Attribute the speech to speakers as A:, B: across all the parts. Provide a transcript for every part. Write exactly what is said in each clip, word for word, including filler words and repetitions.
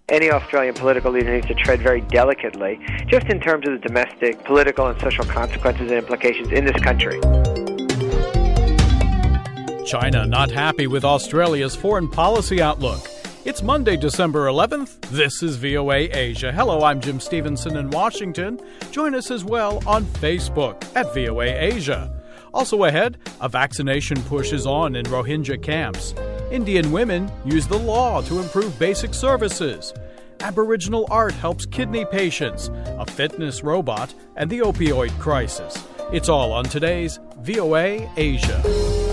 A: any Australian political leader needs to tread very delicately, just in terms of the domestic, political, and social consequences and implications in this country.
B: China not happy with Australia's foreign policy outlook. It's Monday, December eleventh. This is V O A Asia. Hello, I'm Jim Stevenson in Washington. Join us as well on Facebook at V O A Asia. Also ahead, a vaccination push is on in Rohingya camps. Indian women use the law to improve basic services. Aboriginal art helps kidney patients, a fitness robot, and the opioid crisis. It's all on today's V O A Asia.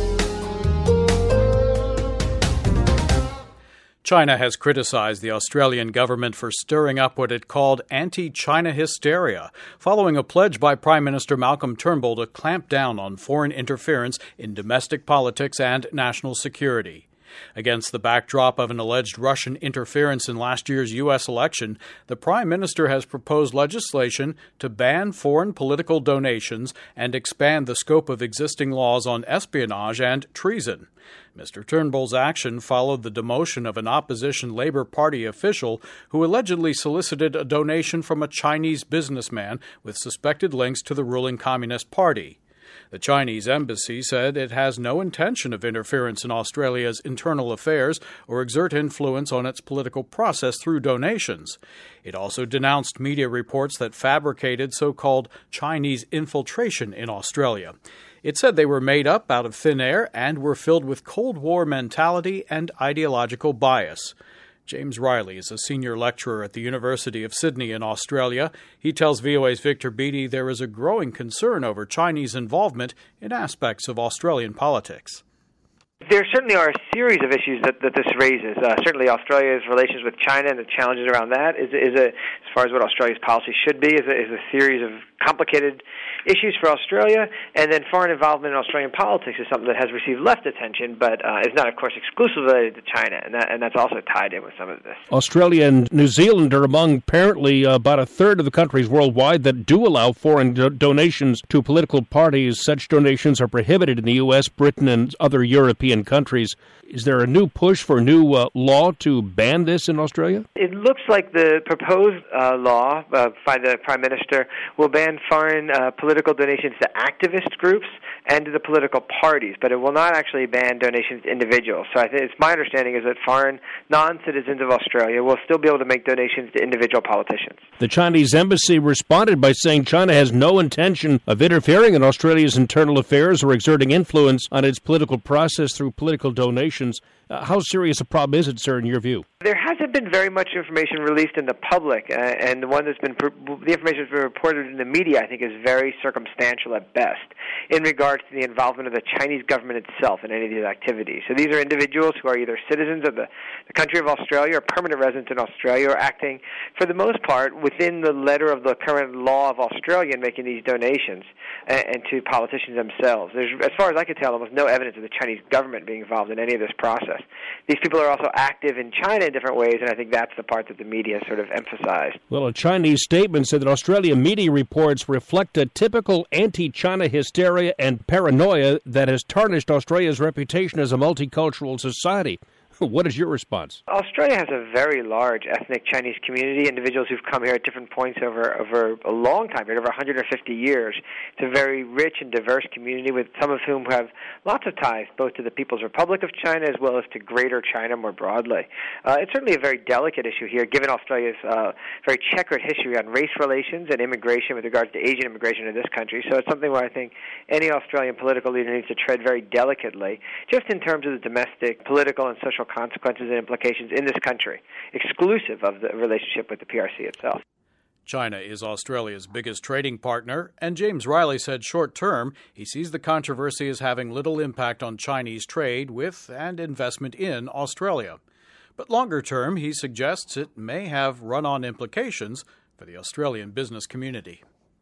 B: China has criticized the Australian government for stirring up what it called anti-China hysteria, following a pledge by Prime Minister Malcolm Turnbull to clamp down on foreign interference in domestic politics and national security. Against the backdrop of an alleged Russian interference in last year's U S election, the Prime Minister has proposed legislation to ban foreign political donations and expand the scope of existing laws on espionage and treason. Mister Turnbull's action followed the demotion of an opposition Labour Party official who allegedly solicited a donation from a Chinese businessman with suspected links to the ruling Communist Party. The Chinese embassy said it has no intention of interference in Australia's internal affairs or exert influence on its political process through donations. It also denounced media reports that fabricated so-called Chinese infiltration in Australia. It said they were made up out of thin air and were filled with Cold War mentality and ideological bias. James Riley is a senior lecturer at the University of Sydney in Australia. He tells V O A's Victor Beattie there is a growing concern over Chinese involvement in aspects of Australian politics.
A: There certainly are a series of issues that, that this raises. Uh, certainly Australia's relations with China and the challenges around that is, is a, as far as what Australia's policy should be, is a, is a series of complicated issues for Australia. And then foreign involvement in Australian politics is something that has received less attention, but uh, is not, of course, exclusively related to China, and, that, and that's also tied in with some of this.
C: Australia and New Zealand are among apparently uh, about a third of the countries worldwide that do allow foreign do- donations to political parties. Such donations are prohibited in the U S, Britain, and other European countries. Is there a new push for a new uh, law to ban this in Australia?
A: It looks like the proposed uh, law uh, by the Prime Minister will ban foreign uh, political donations to activist groups and to the political parties, but it will not actually ban donations to individuals. So I think it's my understanding is that foreign non-citizens of Australia will still be able to make donations to individual politicians.
C: The Chinese embassy responded by saying China has no intention of interfering in Australia's internal affairs or exerting influence on its political process through political donations. Uh, how serious a problem is it, sir, in your view?
A: There hasn't been very much information released in the public, uh, and the one that's been the information that's been reported in the media, I think, is very circumstantial at best in regards to the involvement of the Chinese government itself in any of these activities. So these are individuals who are either citizens of the, the country of Australia or permanent residents in Australia, or acting, for the most part, within the letter of the current law of Australia in making these donations, and, and to politicians themselves. There's, as far as I can tell, almost no evidence of the Chinese government being involved in any of this process. These people are also active in China in different ways, and I think that's the part that the media sort of emphasized.
C: Well, a Chinese statement said that Australian media reports reflect a typical anti-China hysteria and paranoia that has tarnished Australia's reputation as a multicultural society. What is your response?
A: Australia has a very large ethnic Chinese community, individuals who've come here at different points over, over a long time period, over one hundred fifty years. It's a very rich and diverse community, with some of whom have lots of ties, both to the People's Republic of China as well as to Greater China more broadly. Uh, it's certainly a very delicate issue here, given Australia's uh, very checkered history on race relations and immigration with regards to Asian immigration in this country. So it's something where I think any Australian political leader needs to tread very delicately, just in terms of the domestic, political, and social consequences and implications in this country, exclusive of the relationship with the P R C itself.
B: China is Australia's biggest trading partner, and James Riley said short-term he sees the controversy as having little impact on Chinese trade with and investment in Australia. But longer-term, he suggests it may have run-on implications for the Australian business community.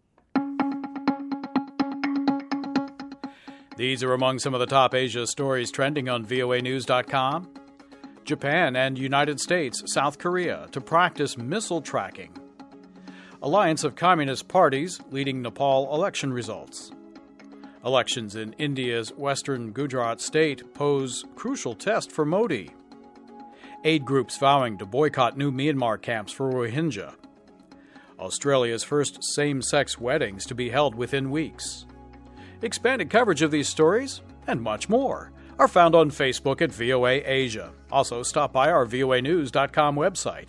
B: These are among some of the top Asia stories trending on V O A news dot com. Japan and United States, South Korea to practice missile tracking. Alliance of Communist Parties leading Nepal election results. Elections in India's western Gujarat state pose crucial test for Modi. Aid groups vowing to boycott new Myanmar camps for Rohingya. Australia's first same-sex weddings to be held within weeks. Expanded coverage of these stories and much more are found on Facebook at V O A Asia. Also, stop by our V O A news dot com website.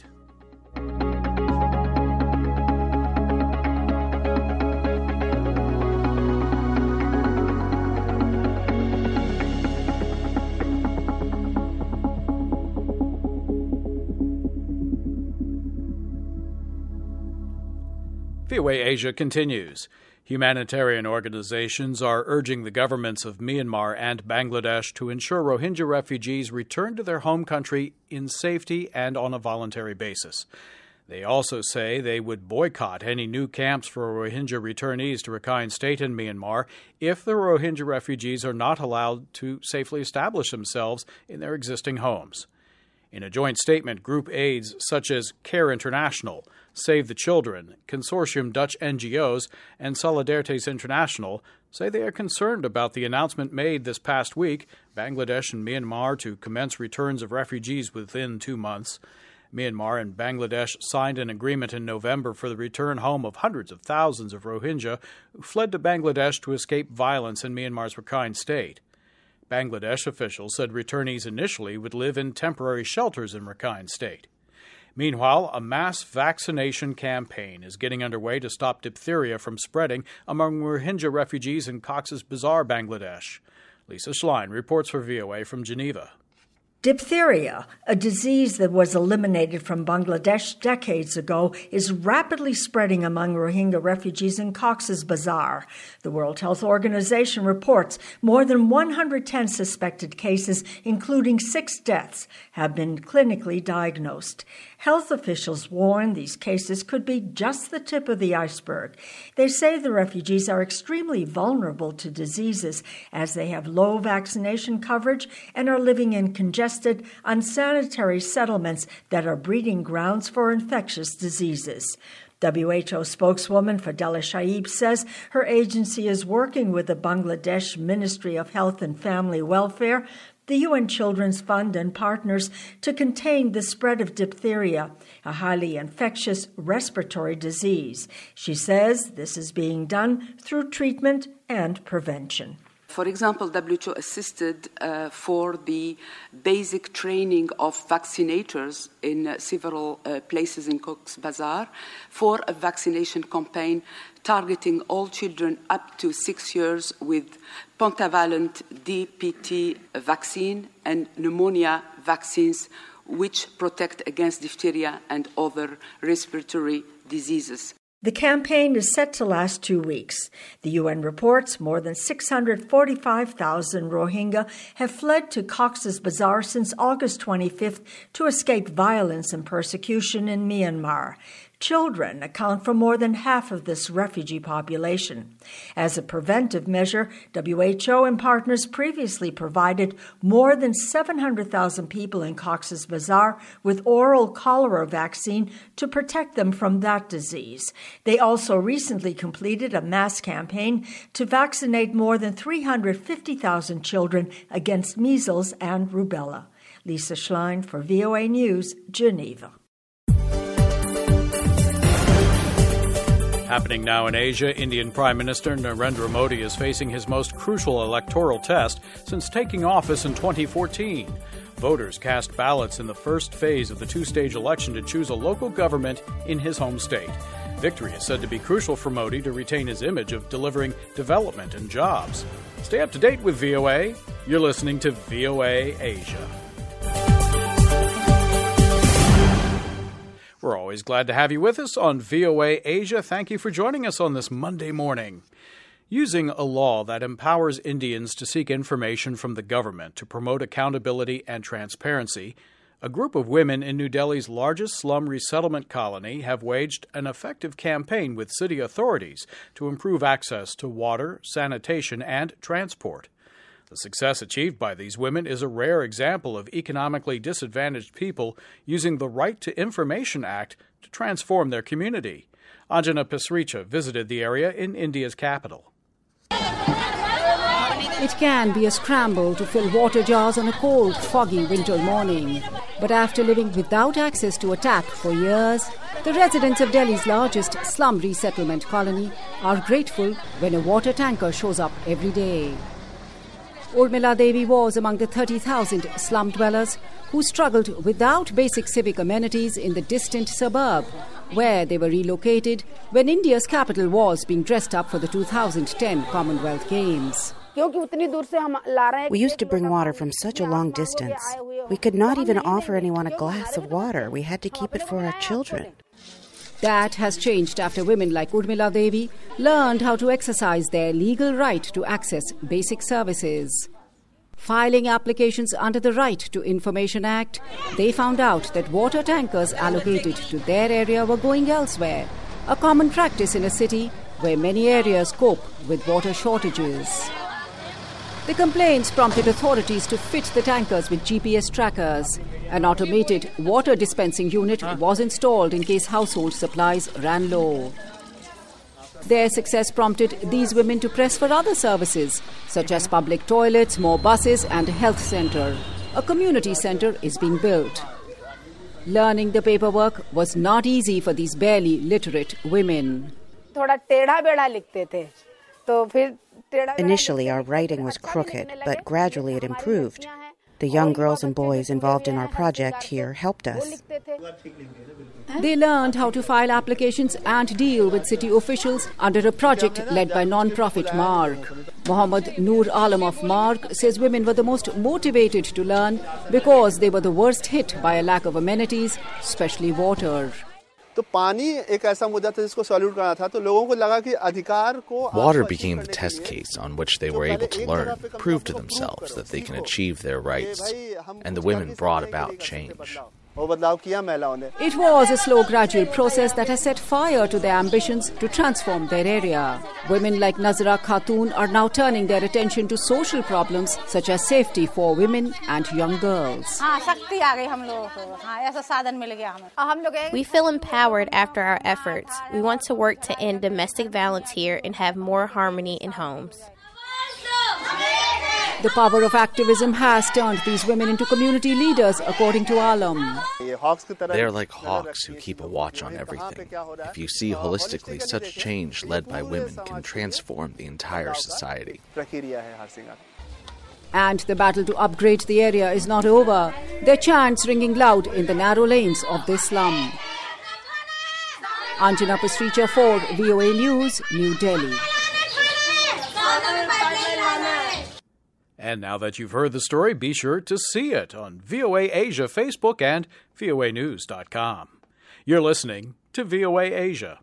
B: V O A Asia continues. Humanitarian organizations are urging the governments of Myanmar and Bangladesh to ensure Rohingya refugees return to their home country in safety and on a voluntary basis. They also say they would boycott any new camps for Rohingya returnees to Rakhine State in Myanmar if the Rohingya refugees are not allowed to safely establish themselves in their existing homes. In a joint statement, group aides such as CARE International, Save the Children, Consortium Dutch N G Os, and Solidarities International say they are concerned about the announcement made this past week, Bangladesh and Myanmar to commence returns of refugees within two months. Myanmar and Bangladesh signed an agreement in November for the return home of hundreds of thousands of Rohingya who fled to Bangladesh to escape violence in Myanmar's Rakhine State. Bangladesh officials said returnees initially would live in temporary shelters in Rakhine State. Meanwhile, a mass vaccination campaign is getting underway to stop diphtheria from spreading among Rohingya refugees in Cox's Bazar, Bangladesh. Lisa Schlein reports for V O A from Geneva.
D: Diphtheria, a disease that was eliminated from Bangladesh decades ago, is rapidly spreading among Rohingya refugees in Cox's Bazar. The World Health Organization reports more than one hundred ten suspected cases, including six deaths, have been clinically diagnosed. Health officials warn these cases could be just the tip of the iceberg. They say the refugees are extremely vulnerable to diseases as they have low vaccination coverage and are living in congested, unsanitary settlements that are breeding grounds for infectious diseases. W H O spokeswoman Fadela Shaib says her agency is working with the Bangladesh Ministry of Health and Family Welfare, the U N Children's Fund, and partners to contain the spread of diphtheria, a highly infectious respiratory disease. She says this is being done through treatment and prevention.
E: For example, W H O assisted uh, for the basic training of vaccinators in uh, several uh, places in Cox's Bazar for a vaccination campaign targeting all children up to six years with pentavalent D P T vaccine and pneumonia vaccines which protect against diphtheria and other respiratory diseases.
D: The campaign is set to last two weeks. The U N reports more than six hundred forty-five thousand Rohingya have fled to Cox's Bazar since August twenty-fifth to escape violence and persecution in Myanmar. Children account for more than half of this refugee population. As a preventive measure, W H O and partners previously provided more than seven hundred thousand people in Cox's Bazar with oral cholera vaccine to protect them from that disease. They also recently completed a mass campaign to vaccinate more than three hundred fifty thousand children against measles and rubella. Lisa Schlein for V O A News, Geneva.
B: Happening now in Asia, Indian Prime Minister Narendra Modi is facing his most crucial electoral test since taking office in twenty fourteen. Voters cast ballots in the first phase of the two-stage election to choose a local government in his home state. Victory is said to be crucial for Modi to retain his image of delivering development and jobs. Stay up to date with V O A. You're listening to V O A Asia. We're always glad to have you with us on V O A Asia. Thank you for joining us on this Monday morning. Using a law that empowers Indians to seek information from the government to promote accountability and transparency, a group of women in New Delhi's largest slum resettlement colony have waged an effective campaign with city authorities to improve access to water, sanitation, and transport. The success achieved by these women is a rare example of economically disadvantaged people using the Right to Information Act to transform their community. Anjana Pasricha visited the area in India's capital.
F: It can be a scramble to fill water jars on a cold, foggy winter morning. But after living without access to a tap for years, the residents of Delhi's largest slum resettlement colony are grateful when a water tanker shows up every day. Urmila Devi was among the thirty thousand slum dwellers who struggled without basic civic amenities in the distant suburb, where they were relocated when India's capital was being dressed up for the two thousand ten Commonwealth Games.
G: We used to bring water from such a long distance. We could not even offer anyone a glass of water. We had to keep it for our children.
F: That has changed after women like Urmila Devi learned how to exercise their legal right to access basic services. Filing applications under the Right to Information Act, they found out that water tankers allocated to their area were going elsewhere, a common practice in a city where many areas cope with water shortages. The complaints prompted authorities to fit the tankers with G P S trackers. An automated water dispensing unit was installed in case household supplies ran low. Their success prompted these women to press for other services, such as public toilets, more buses and a health centre. A community centre is being built. Learning the paperwork was not easy for these barely literate women.
G: Initially, our writing was crooked, but gradually it improved. The young girls and boys involved in our project here helped us.
F: They learned how to file applications and deal with city officials under a project led by non-profit Mark. Mohammad Noor Alam of Mark says women were the most motivated to learn because they were the worst hit by a lack of amenities, especially water.
H: Water became the test case on which they were able to learn, prove to themselves that they can achieve their rights, and the women brought about change.
F: It was a slow, gradual process that has set fire to their ambitions to transform their area. Women like Nazira Khatun are now turning their attention to social problems such as safety for women and young girls.
I: We feel empowered after our efforts. We want to work to end domestic violence here and have more harmony in homes.
F: The power of activism has turned these women into community leaders, according to Alam.
H: They are like hawks who keep a watch on everything. If you see holistically, such change led by women can transform the entire society.
F: And the battle to upgrade the area is not over. Their chants ringing loud in the narrow lanes of this slum. Anjana Pasricha for V O A News, New Delhi.
B: And now that you've heard the story, be sure to see it on V O A Asia Facebook and V O A news dot com. You're listening to V O A Asia.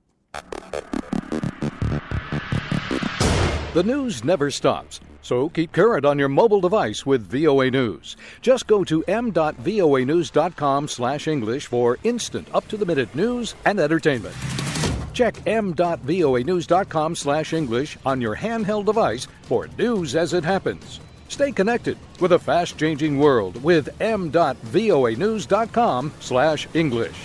J: The news never stops, so keep current on your mobile device with V O A News. Just go to m dot v o a news dot com slash English for instant, up-to-the-minute news and entertainment. Check m dot v o a news dot com slash English on your handheld device for news as it happens. Stay connected with a fast-changing world with m dot v o a news dot com slash English.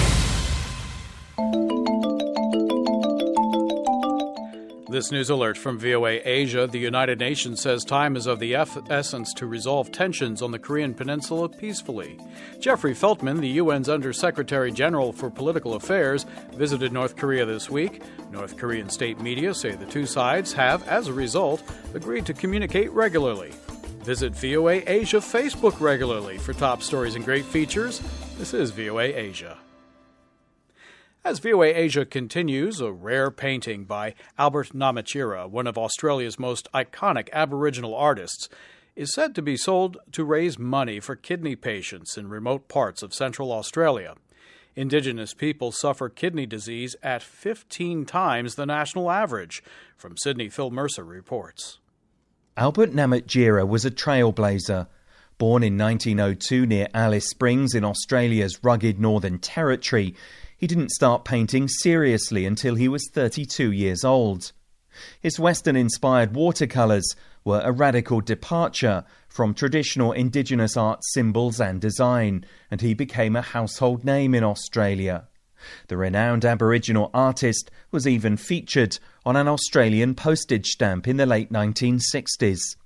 B: This news alert from V O A Asia. The United Nations says time is of the essence to resolve tensions on the Korean Peninsula peacefully. Jeffrey Feltman, the U N's Under-Secretary General for Political Affairs, visited North Korea this week. North Korean state media say the two sides have, as a result, agreed to communicate regularly. Visit V O A Asia Facebook regularly for top stories and great features. This is V O A Asia. As V O A Asia continues, a rare painting by Albert Namatjira, one of Australia's most iconic Aboriginal artists, is said to be sold to raise money for kidney patients in remote parts of Central Australia. Indigenous people suffer kidney disease at fifteen times the national average. From Sydney, Phil Mercer reports.
K: Albert Namatjira was a trailblazer. Born in nineteen oh two near Alice Springs in Australia's rugged Northern Territory, he didn't start painting seriously until he was thirty-two years old. His Western-inspired watercolours were a radical departure from traditional Indigenous art symbols and design, and he became a household name in Australia. The renowned Aboriginal artist was even featured on an Australian postage stamp in the late nineteen sixties.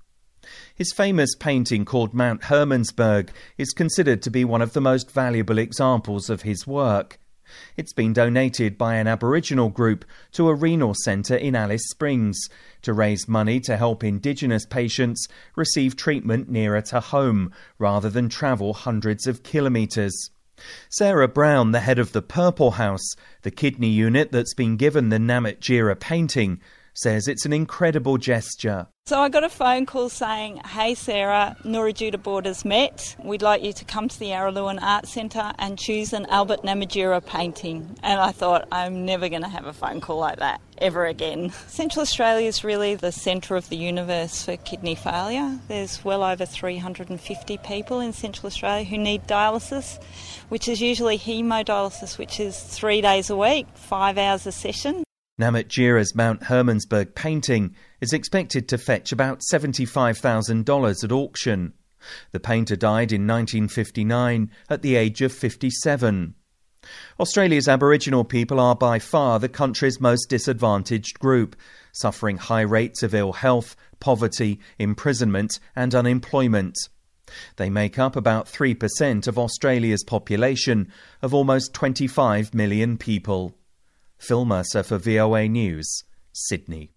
K: His famous painting called Mount Hermannsburg is considered to be one of the most valuable examples of his work. It's been donated by an Aboriginal group to a renal centre in Alice Springs to raise money to help Indigenous patients receive treatment nearer to home rather than travel hundreds of kilometres. Sarah Brown, the head of the Purple House, the kidney unit that's been given the Namatjira painting, says it's an incredible gesture.
L: So I got a phone call saying, "Hey Sarah, Ngurrajuda Borders met. We'd like you to come to the Araluen Art Centre and choose an Albert Namatjira painting." And I thought, I'm never going to have a phone call like that ever again. Central Australia is really the centre of the universe for kidney failure. There's well over three hundred fifty people in Central Australia who need dialysis, which is usually hemodialysis, which is three days a week, five hours a session.
K: Namatjira's Mount Hermannsburg painting is expected to fetch about seventy-five thousand dollars at auction. The painter died in nineteen fifty-nine at the age of fifty-seven. Australia's Aboriginal people are by far the country's most disadvantaged group, suffering high rates of ill health, poverty, imprisonment and unemployment. They make up about three percent of Australia's population of almost twenty-five million people. Phil Mercer for V O A News, Sydney.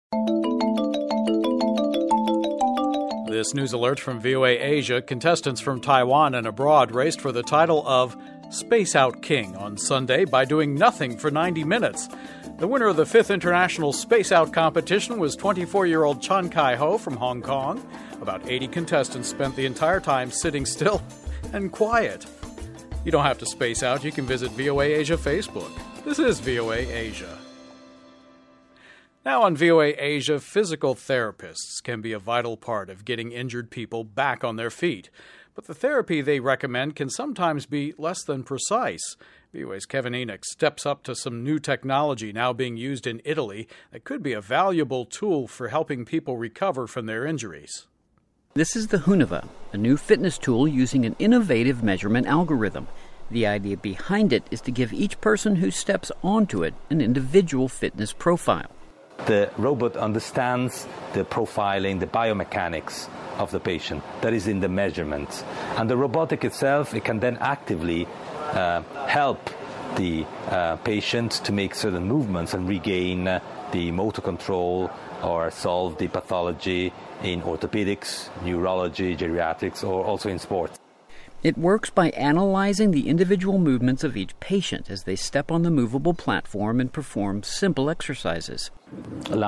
B: This news alert from V O A Asia. Contestants from Taiwan and abroad raced for the title of Space Out King on Sunday by doing nothing for ninety minutes. The winner of the fifth International Space Out competition was twenty-four-year-old Chan Kai-ho from Hong Kong. About eighty contestants spent the entire time sitting still and quiet. You don't have to space out. You can visit V O A Asia Facebook. This is V O A Asia. Now on V O A Asia, physical therapists can be a vital part of getting injured people back on their feet. But the therapy they recommend can sometimes be less than precise. V O A's Kevin Enoch steps up to some new technology now being used in Italy that could be a valuable tool for helping people recover from their injuries.
M: This is the Hoonava, a new fitness tool using an innovative measurement algorithm. The idea behind it is to give each person who steps onto it an individual fitness profile.
N: The robot understands the profiling, the biomechanics of the patient that is in the measurement. And the robotic itself, it can then actively uh, help the uh, patient to make certain movements and regain uh, the motor control or solve the pathology in orthopedics, neurology, geriatrics, or also in sports.
M: It works by analyzing the individual movements of each patient as they step on the movable platform and perform simple exercises.
O: The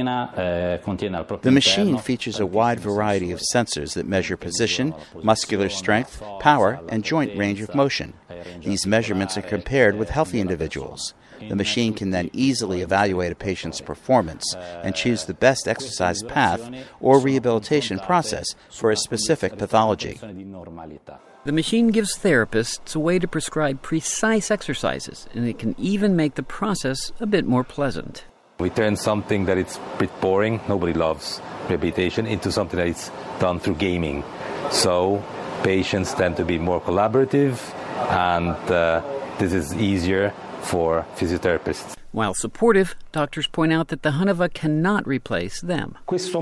O: machine features a wide variety of sensors that measure position, muscular strength, power, and joint range of motion. These measurements are compared with healthy individuals. The machine can then easily evaluate a patient's performance and choose the best exercise path or rehabilitation process for a specific pathology.
M: The machine gives therapists a way to prescribe precise exercises, and it can even make the process a bit more pleasant.
N: We turn something that it's a bit boring, nobody loves rehabilitation, into something that is done through gaming. So patients tend to be more collaborative, and uh, this is easier for physiotherapists.
M: While supportive, doctors point out that the Hoonava cannot replace them.
P: This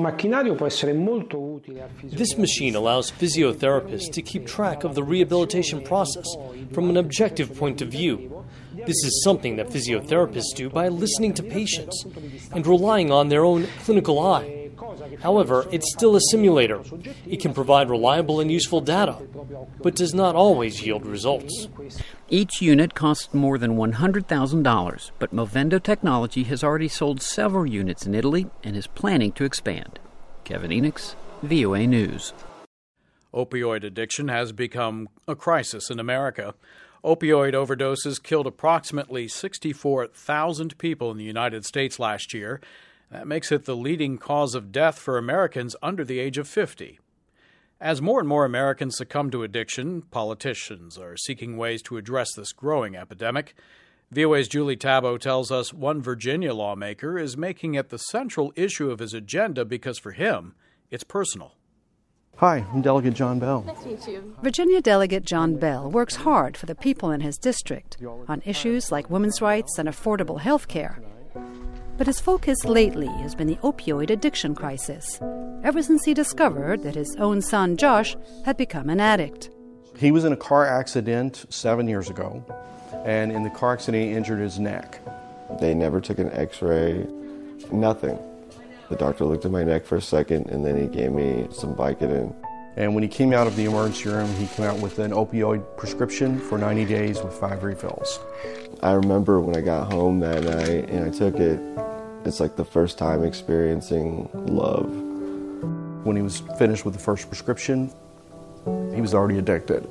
P: machine allows physiotherapists to keep track of the rehabilitation process from an objective point of view. This is something that physiotherapists do by listening to patients and relying on their own clinical eye. However, it's still a simulator. It can provide reliable and useful data, but does not always yield results.
M: Each unit costs more than one hundred thousand dollars, but Movendo Technology has already sold several units in Italy and is planning to expand. Kevin Enoch, V O A News.
B: Opioid addiction has become a crisis in America. Opioid overdoses killed approximately sixty-four thousand people in the United States last year. That makes it the leading cause of death for Americans under the age of fifty. As more and more Americans succumb to addiction, politicians are seeking ways to address this growing epidemic. V O A's Julie Tabo tells us one Virginia lawmaker is making it the central issue of his agenda because for him, it's personal.
Q: Hi, I'm Delegate John Bell.
R: Nice to meet you. Virginia Delegate John Bell works hard for the people in his district on issues like women's rights and affordable health care. But his focus lately has been the opioid addiction crisis, ever since he discovered that his own son, Josh, had become an addict.
Q: He was in a car accident seven years ago, and in the car accident he injured his neck.
S: They never took an x-ray, nothing. The doctor looked at my neck for a second, and then he gave me some Vicodin.
Q: And when he came out of the emergency room, he came out with an opioid prescription for ninety days with five refills.
S: I remember when I got home that night and I took it, it's like the first time experiencing love.
Q: When he was finished with the first prescription, he was already addicted.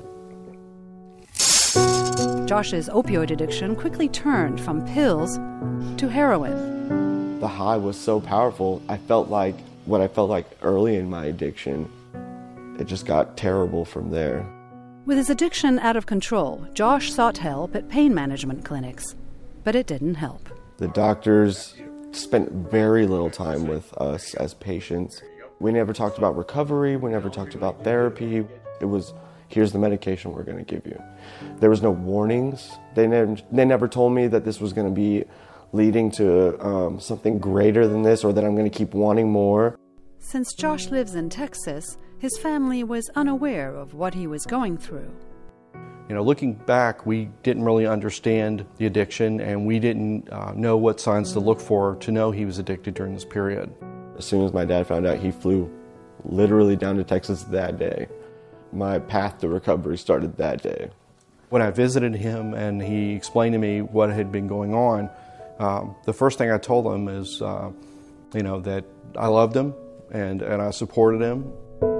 R: Josh's opioid addiction quickly turned from pills to heroin.
S: The high was so powerful, I felt like what I felt like early in my addiction. It just got terrible from there.
R: With his addiction out of control, Josh sought help at pain management clinics, but it didn't help.
S: The doctors spent very little time with us as patients. We never talked about recovery, we never talked about therapy. It was, here's the medication we're going to give you. There was no warnings. They never, they never told me that this was going to be leading to um, something greater than this, or that I'm going to keep wanting more.
R: Since Josh lives in Texas, his family was unaware of what he was going through.
Q: You know, looking back, we didn't really understand the addiction, and we didn't uh, know what signs to look for to know he was addicted during this period.
S: As soon as my dad found out, he flew literally down to Texas that day. My path to recovery started that day.
Q: When I visited him and he explained to me what had been going on, um, the first thing I told him is, uh, you know, that I loved him and, and I supported him.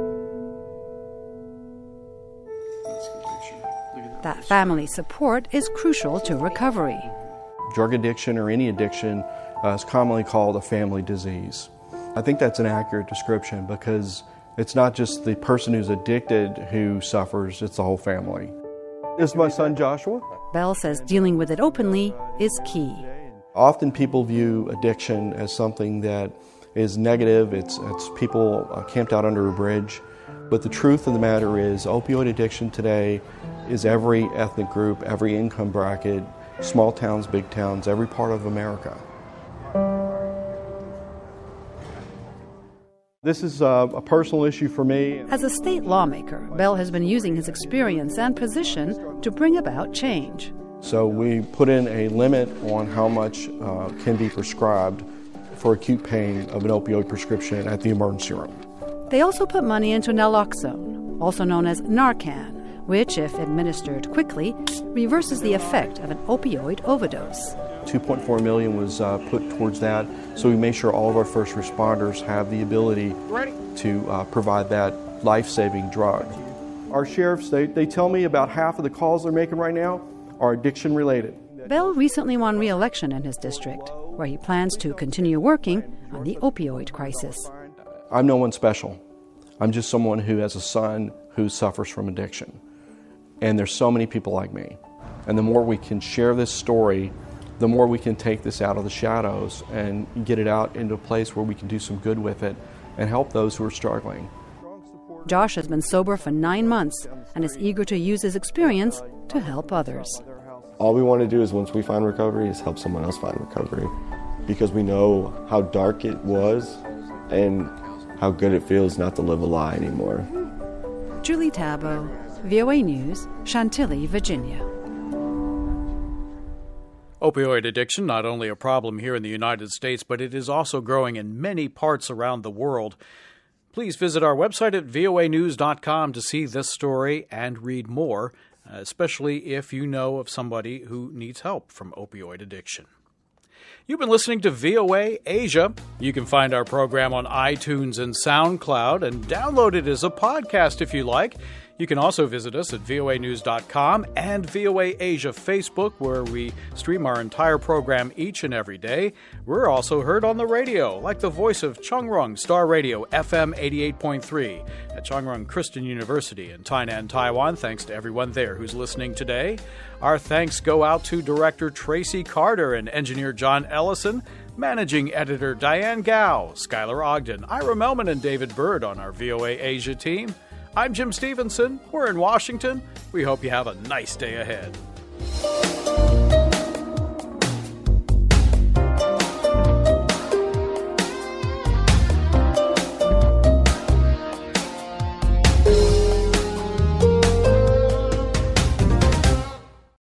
R: That family support is crucial to recovery.
Q: Drug addiction, or any addiction, uh, is commonly called a family disease. I think that's an accurate description, because it's not just the person who's addicted who suffers, it's the whole family. This is my son Joshua.
R: Bell says dealing with it openly is key.
Q: Often people view addiction as something that is negative, it's, it's people uh, camped out under a bridge. But the truth of the matter is, opioid addiction today is every ethnic group, every income bracket, small towns, big towns, every part of America. This is a, a personal issue for me.
R: As a state lawmaker, Bell has been using his experience and position to bring about change.
Q: So we put in a limit on how much uh, can be prescribed for acute pain of an opioid prescription at the emergency room.
R: They also put money into naloxone, also known as Narcan, which, if administered quickly, reverses the effect of an opioid overdose.
Q: two point four million dollars was uh, put towards that, so we made sure all of our first responders have the ability to uh, provide that life-saving drug. Our sheriffs, they, they tell me about half of the calls they're making right now are addiction-related.
R: Bell recently won re-election in his district, where he plans to continue working on the opioid crisis.
Q: I'm no one special. I'm just someone who has a son who suffers from addiction. And there's so many people like me. And the more we can share this story, the more we can take this out of the shadows and get it out into a place where we can do some good with it and help those who are struggling.
R: Josh has been sober for nine months and is eager to use his experience to help others.
S: All we want to do is, once we find recovery, is help someone else find recovery. Because we know how dark it was and how good it feels not to live a lie anymore.
R: Julie Tabo, V O A News, Chantilly, Virginia.
B: Opioid addiction, not only a problem here in the United States, but it is also growing in many parts around the world. Please visit our website at V O A news dot com to see this story and read more, especially if you know of somebody who needs help from opioid addiction. You've been listening to V O A Asia. You can find our program on iTunes and SoundCloud and download it as a podcast if you like. You can also visit us at V O A news dot com and V O A Asia Facebook, where we stream our entire program each and every day. We're also heard on the radio, like the voice of Chungrung Star Radio F M eighty-eight point three at Chungrung Christian University in Tainan, Taiwan. Thanks to everyone there who's listening today. Our thanks go out to Director Tracy Carter and Engineer John Ellison, Managing Editor Diane Gao, Skylar Ogden, Ira Melman, and David Bird on our V O A Asia team. I'm Jim Stevenson. We're in Washington. We hope you have a nice day ahead.